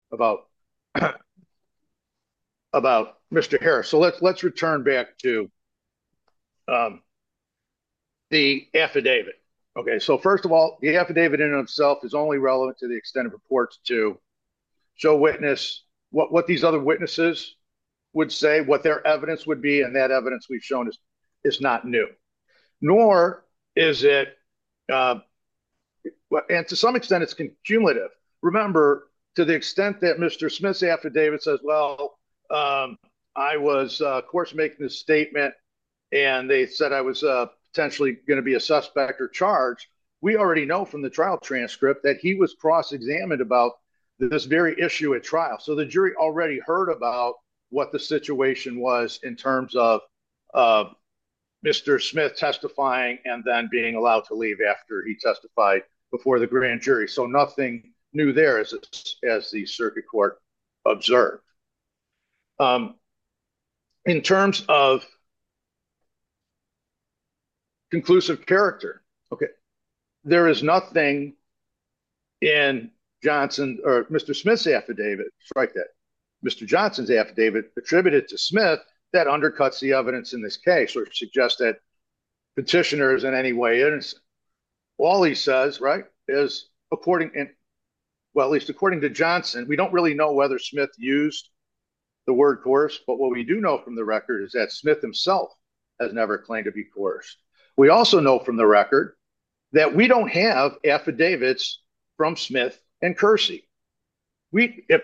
about about Mr. Harris. So let's return back to um, the affidavit. Okay, so first of all, the affidavit in and of itself is only relevant to the extent it purports to show witness what these other witnesses would say, what their evidence would be, and that evidence we've shown is not new. Nor is it, uh, and to some extent, it's cumulative. Remember, to the extent that Mr. Smith's affidavit says, well, I was, of course, making this statement, and they said I was potentially going to be a suspect or charged. We already know from the trial transcript that he was cross-examined about this very issue at trial. So the jury already heard about what the situation was in terms of uh, Mr. Smith testifying and then being allowed to leave after he testified before the grand jury. So nothing new there, as the circuit court observed. Um, in terms of conclusive character, okay, there is nothing in Johnson or Mr. Smith's affidavit, strike that, Mr. Johnson's affidavit attributed to Smith that undercuts the evidence in this case or suggests that petitioner is in any way innocent. All he says, right, is well, at least according to Johnson, we don't really know whether Smith used the word coerced, but what we do know from the record is that Smith himself has never claimed to be coerced. We also know from the record that we don't have affidavits from Smith and Kersey. If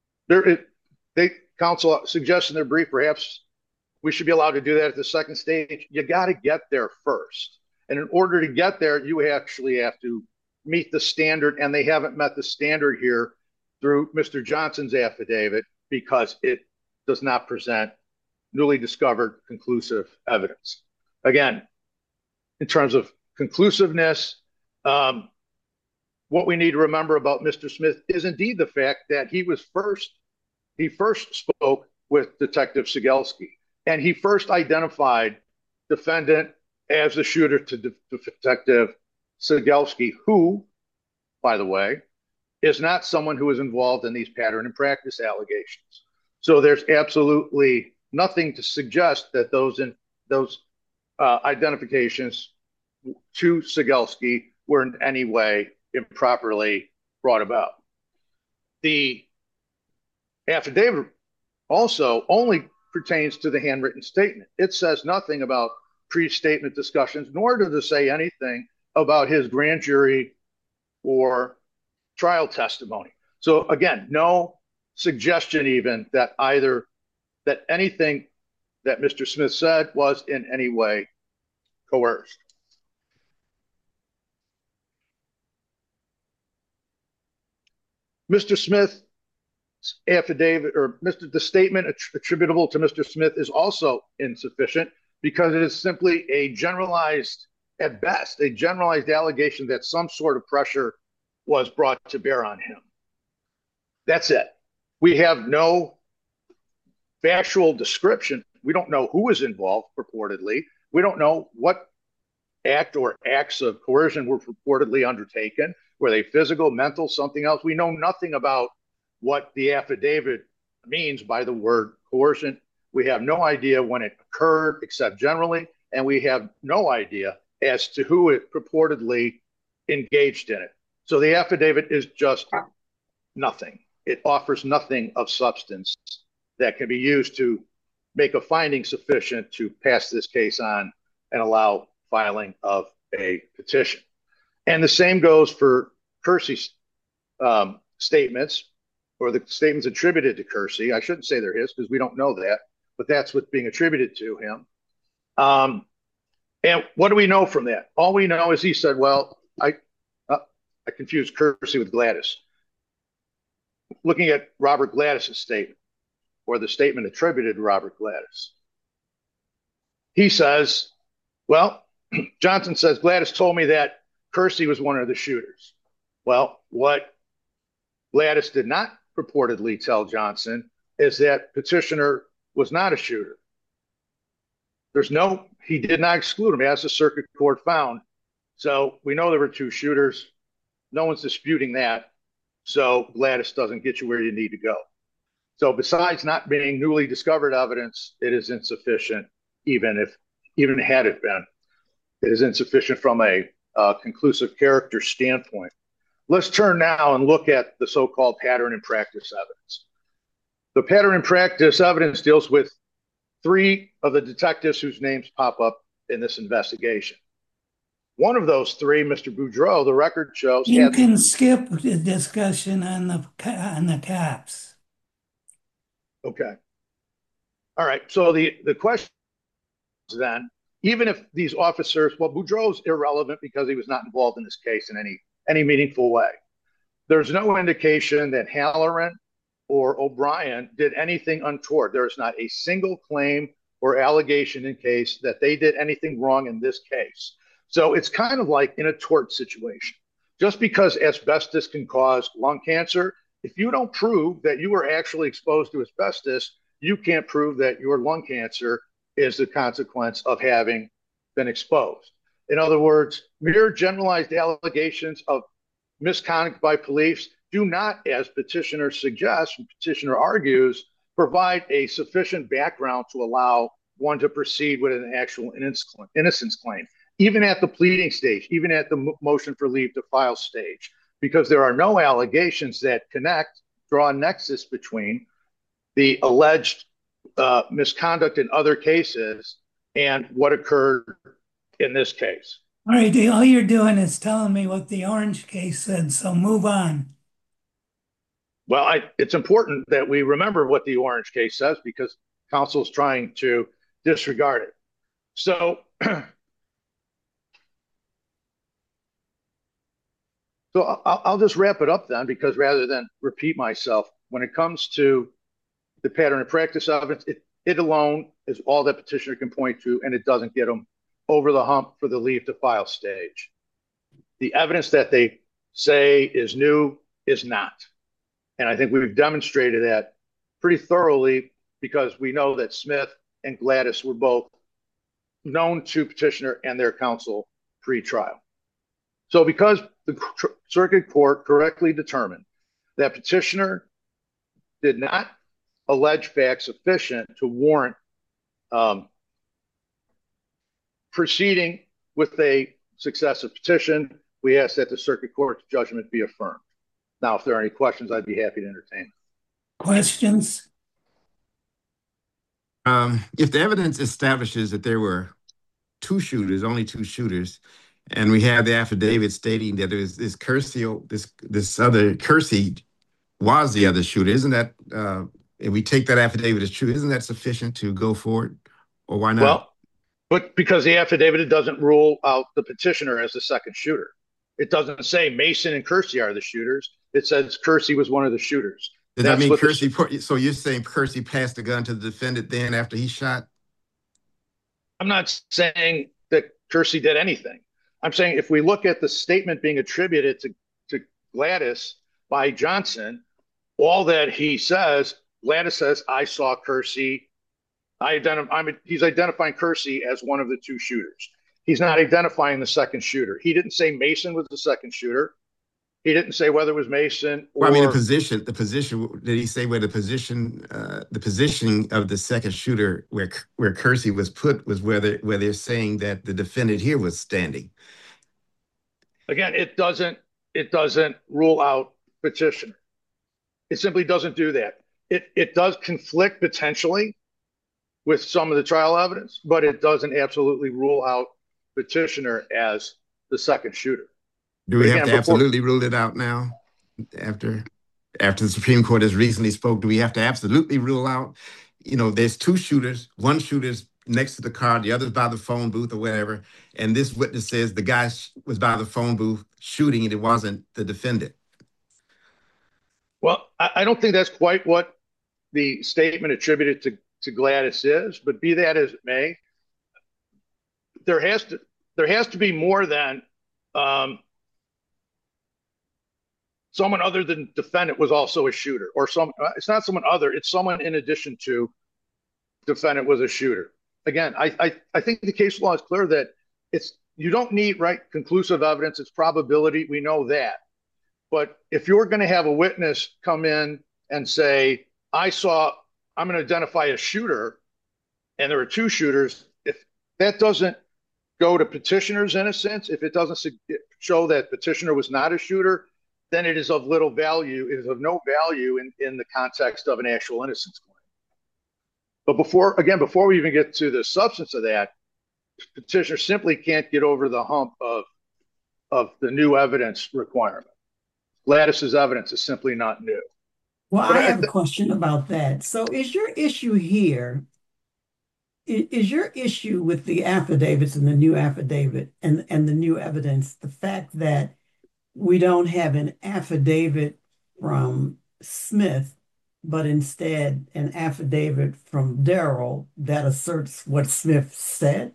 they counsel suggests in their brief, perhaps we should be allowed to do that at the second stage. You got to get there first. And in order to get there, you actually have to meet the standard, and they haven't met the standard here through Mr. Johnson's affidavit because it does not present newly discovered conclusive evidence. Again, in terms of conclusiveness, what we need to remember about Mr. Smith is indeed the fact that he first spoke with Detective Sigelski, and he first identified defendant as the shooter to Detective Sigelski, who, by the way, is not someone who is involved in these pattern and practice allegations. So there's absolutely nothing to suggest that those identifications to Sigelski were in any way improperly brought about. The affidavit also only pertains to the handwritten statement. It says nothing about pre-statement discussions, nor does it say anything about his grand jury or trial testimony. So again, no suggestion even that anything that Mr. Smith said was in any way coerced. Mr. Smith's affidavit or the statement attributable to Mr. Smith is also insufficient because it is simply at best, a generalized allegation that some sort of pressure was brought to bear on him. That's it. We have no factual description. We don't know who was involved purportedly. We don't know what act or acts of coercion were purportedly undertaken. Were they physical, mental, something else? We know nothing about what the affidavit means by the word coercion. We have no idea when it occurred, except generally, and we have no idea as to who it purportedly engaged in it. So the affidavit is just nothing. It offers nothing of substance that can be used to make a finding sufficient to pass this case on and allow filing of a petition. And the same goes for Kersey's statements, or the statements attributed to Kersey. I shouldn't say they're his because we don't know that, but that's what's being attributed to him. And what do we know from that? All we know is he said, well, I confused Kersey with Gladys. Looking at Robert Gladys's statement, or the statement attributed to Robert Gladys, he says, well, Johnson says, Gladys told me that Kersey was one of the shooters. Well, what Gladys did not purportedly tell Johnson is that petitioner was not a shooter. He did not exclude him, as the circuit court found. So we know there were two shooters. No one's disputing that. So Gladys doesn't get you where you need to go. So besides not being newly discovered evidence, it is insufficient, even had it been. It is insufficient from a conclusive character standpoint. Let's turn now and look at the so-called pattern and practice evidence. The pattern and practice evidence deals with three of the detectives whose names pop up in this investigation. One of those three, Mr. Boudreau, the record shows. You can skip the discussion on the cops. Okay. All right. So the question is then, even if these officers, well, Boudreau's irrelevant because he was not involved in this case in any meaningful way. There's no indication that Halloran or O'Brien did anything untoward. There is not a single claim or allegation in case that they did anything wrong in this case. So it's kind of like in a tort situation. Just because asbestos can cause lung cancer, if you don't prove that you were actually exposed to asbestos, you can't prove that your lung cancer is the consequence of having been exposed. In other words, mere generalized allegations of misconduct by police do not, as petitioner suggests, and petitioner argues, provide a sufficient background to allow one to proceed with an actual innocence claim, even at the pleading stage, even at the motion for leave to file stage, because there are no allegations that draw a nexus between the alleged misconduct in other cases and what occurred in this case. All right, all you're doing is telling me what the Orange case said, so move on. Well, it's important that we remember what the Orange case says because counsel's trying to disregard it. So, I'll just wrap it up then, because rather than repeat myself, when it comes to the pattern of practice evidence, it alone is all that petitioner can point to, and it doesn't get them over the hump for the leave to file stage. The evidence that they say is new is not. And I think we've demonstrated that pretty thoroughly because we know that Smith and Gladys were both known to petitioner and their counsel pre-trial. So because the circuit court correctly determined that petitioner did not allege facts sufficient to warrant proceeding with a successive petition, we ask that the circuit court's judgment be affirmed. Now, if there are any questions, I'd be happy to entertain. Questions? If the evidence establishes that there were only two shooters, and we have the affidavit stating that this other Kersey was the other shooter, isn't that, if we take that affidavit as true, isn't that sufficient to go forward? Or why not? Well, but because the affidavit doesn't rule out the petitioner as the second shooter. It doesn't say Mason and Kersey are the shooters. It says Kersey was one of the shooters. Does that mean Kersey? So you're saying Kersey passed the gun to the defendant then after he shot? I'm not saying that Kersey did anything. I'm saying if we look at the statement being attributed to Gladys by Johnson, all that he says, Gladys says, I saw Kersey. He's identifying Kersey as one of the two shooters. He's not identifying the second shooter. He didn't say Mason was the second shooter. He didn't say whether it was Mason or. Well, I mean, the position. Did he say where the position of the second shooter, where Kersey was put, was where they're saying that the defendant here was standing? Again, it doesn't rule out petitioner. It simply doesn't do that. It does conflict potentially with some of the trial evidence, but it doesn't absolutely rule out petitioner as the second shooter. Do we have to absolutely rule it out now? After the Supreme Court has recently spoke, do we have to absolutely rule out, there's two shooters, one shooter's next to the car, the other's by the phone booth or whatever, and this witness says the guy was by the phone booth shooting and it wasn't the defendant? Well, I don't think that's quite what the statement attributed to Gladys is, but be that as it may, there has to be more than someone other than defendant was also a shooter, or it's not someone other, it's someone in addition to defendant was a shooter. Again, I think the case law is clear that you don't need conclusive evidence. It's probability. We know that. But if you're going to have a witness come in and say, I'm going to identify a shooter, and there are two shooters, if that doesn't go to petitioner's innocence, if it doesn't show that petitioner was not a shooter, then it is of little value. It is of no value in the context of an actual innocence claim. But before we even get to the substance of that, petitioner simply can't get over the hump of the new evidence requirement. Gladys's evidence is simply not new. Well, I have a question about that. So is your issue here, is your issue with the affidavits and the new affidavit and the new evidence, the fact that we don't have an affidavit from Smith, but instead an affidavit from Darrell that asserts what Smith said?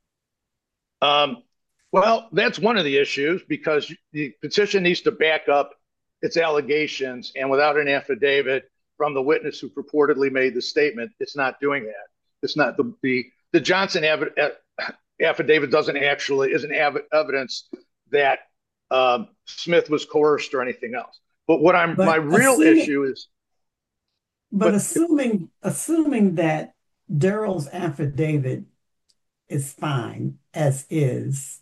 Well, that's one of the issues, because the petition needs to back up its allegations, and without an affidavit from the witness who purportedly made the statement, it's not doing that. It's not the Johnson affidavit isn't evidence that Smith was coerced or anything else. But my real issue is. But assuming that Darrell's affidavit is fine as is,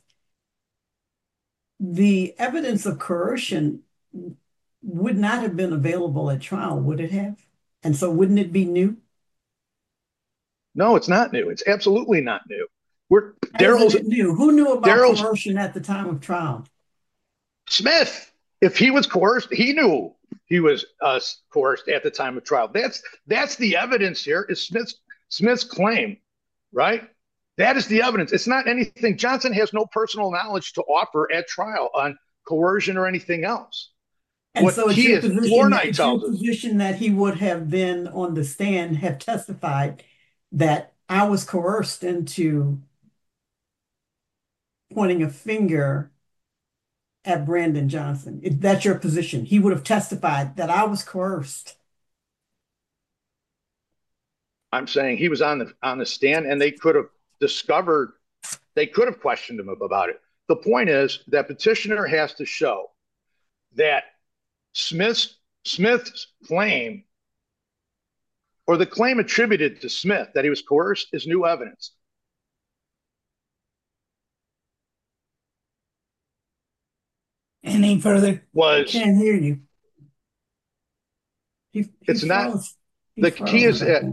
the evidence of coercion would not have been available at trial, would it have? And so wouldn't it be new? No, it's not new. It's absolutely not new. Darrell's new. Who knew about coercion at the time of trial? Smith. If he was coerced, he knew he was coerced at the time of trial. That's the evidence here, is Smith's claim, right? That is the evidence. It's not anything. Johnson has no personal knowledge to offer at trial on coercion or anything else. And so it's your position that he would have been on the stand, have testified that I was coerced into pointing a finger at Brandon Johnson. That's your position. He would have testified that I was coerced. I'm saying he was on the stand, and they could have questioned him about it. The point is that petitioner has to show that Smith's claim, or the claim attributed to Smith that he was coerced, is new evidence. Any further? I can't hear you. It's not. The key is that.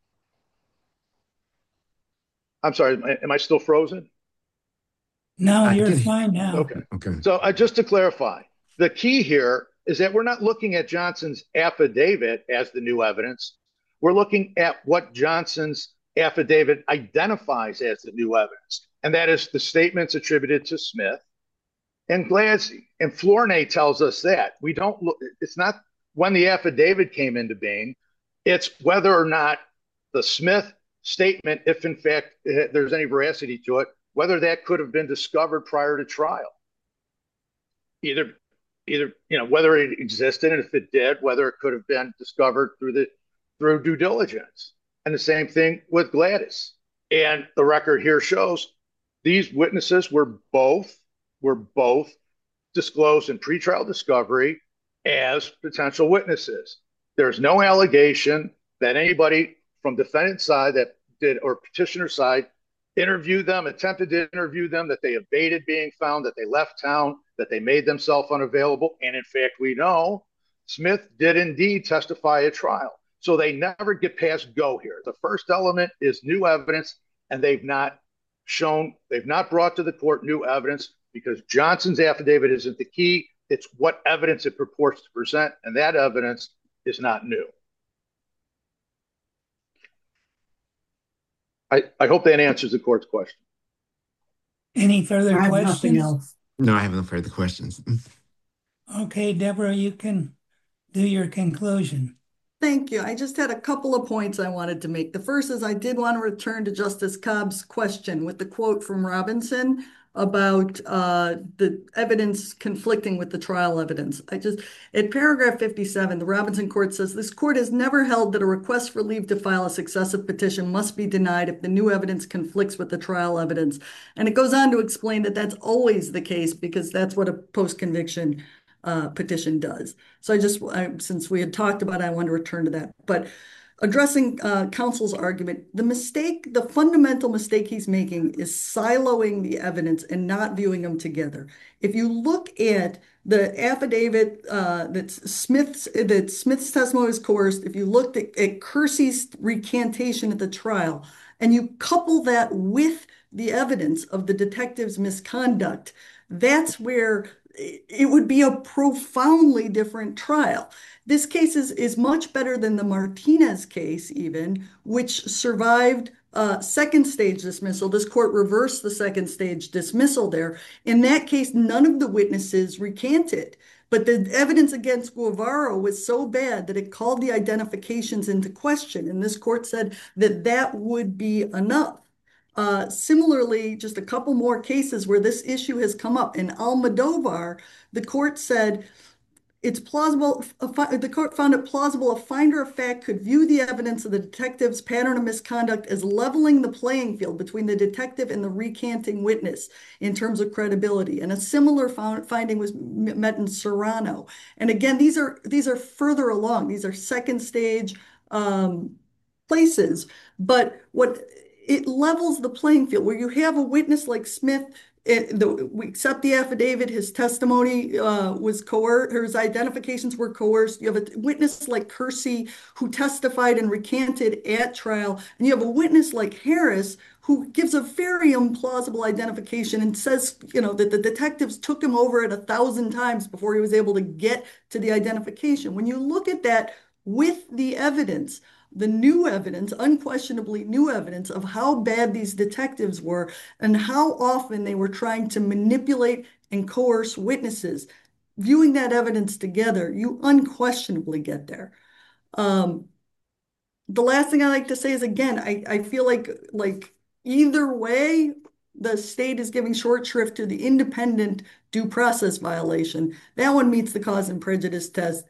I'm sorry. Am I still frozen? No, you're fine now. Okay. So just to clarify, the key here is that we're not looking at Johnson's affidavit as the new evidence. We're looking at what Johnson's affidavit identifies as the new evidence, and that is the statements attributed to Smith and Gladzy. And Flournoy tells us that we don't look. It's not when the affidavit came into being. It's whether or not the Smith statement, if in fact there's any veracity to it, whether that could have been discovered prior to trial. Either whether it existed, and if it did, whether it could have been discovered through due diligence. And the same thing with Gladys. And the record here shows these witnesses were both disclosed in pretrial discovery as potential witnesses. There's no allegation that anybody from defendant's side that did, or petitioner side, attempted to interview them, that they evaded being found, that they left town, that they made themselves unavailable. And in fact, we know Smith did indeed testify at trial. So they never get past go here. The first element is new evidence, and they've not brought to the court new evidence, because Johnson's affidavit isn't the key. It's what evidence it purports to present, and that evidence is not new. I hope that answers the court's question. Any further questions? Nothing else. No, I have no further questions. Okay, Deborah, you can do your conclusion. Thank you. I just had a couple of points I wanted to make. The first is I did want to return to Justice Cobb's question with the quote from Robinson about the evidence conflicting with the trial evidence. At paragraph 57, the Robinson court says, this court has never held that a request for leave to file a successive petition must be denied if the new evidence conflicts with the trial evidence. And it goes on to explain that that's always the case, because that's what a post-conviction petition does. So since we had talked about it, I want to return to that. But addressing counsel's argument, the fundamental mistake he's making is siloing the evidence and not viewing them together. If you look at the affidavit that Smith's testimony was coerced, if you looked at Kersey's recantation at the trial, and you couple that with the evidence of the detective's misconduct, that's where it would be a profoundly different trial. This case is much better than the Martinez case, even, which survived second stage dismissal. This court reversed the second stage dismissal there. In that case, none of the witnesses recanted, but the evidence against Guevara was so bad that it called the identifications into question. And this court said that that would be enough. Similarly, just a couple more cases where this issue has come up. In Almodovar, the court said it's plausible. The court found it plausible a finder of fact could view the evidence of the detective's pattern of misconduct as leveling the playing field between the detective and the recanting witness in terms of credibility. And a similar finding was met in Serrano. And again, these are further along. These are second stage places. But it levels the playing field where you have a witness like Smith. We accept the affidavit. His testimony was coerced. His identifications were coerced. You have a witness like Kersey who testified and recanted at trial, and you have a witness like Harris who gives a very implausible identification and says, that the detectives took him over it 1,000 times before he was able to get to the identification. When you look at that with the evidence, the new evidence, unquestionably new evidence of how bad these detectives were and how often they were trying to manipulate and coerce witnesses. Viewing that evidence together, you unquestionably get there. The last thing I like to say is, again, I feel like either way, the state is giving short shrift to the independent due process violation. That one meets the cause and prejudice test.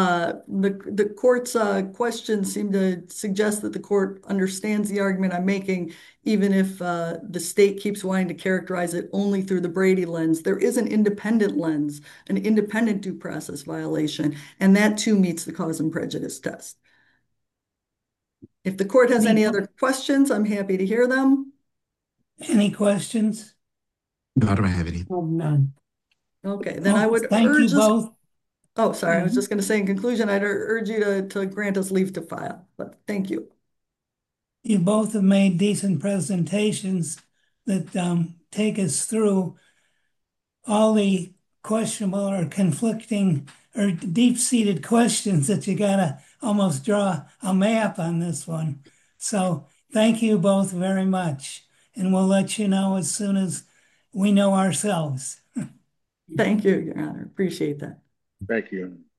The court's questions seem to suggest that the court understands the argument I'm making, even if the state keeps wanting to characterize it only through the Brady lens. There is an independent lens, an independent due process violation, and that too meets the cause and prejudice test. If the court has any other questions, I'm happy to hear them. Any questions? No, I don't have any. Oh, none. Okay, then I would thank you urge us. both. Oh, sorry. I was just going to say in conclusion, I'd urge you to grant us leave to file, but thank you. You both have made decent presentations that take us through all the questionable or conflicting or deep-seated questions that you gotta almost draw a map on this one. So thank you both very much. And we'll let you know as soon as we know ourselves. Thank you, Your Honor. Appreciate that. Thank you.